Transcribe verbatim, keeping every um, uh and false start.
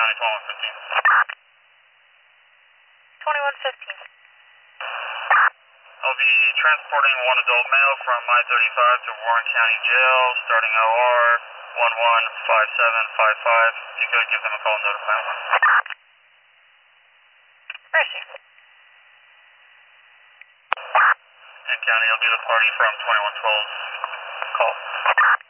County twenty-one fifteen. twenty-one fifteen. I'll be transporting one adult male from I thirty-five to Warren County Jail, starting O R one one five seven five five. If you could give them a call and notify them. Where is he? And County, it'll be the party from twenty-one twelve call.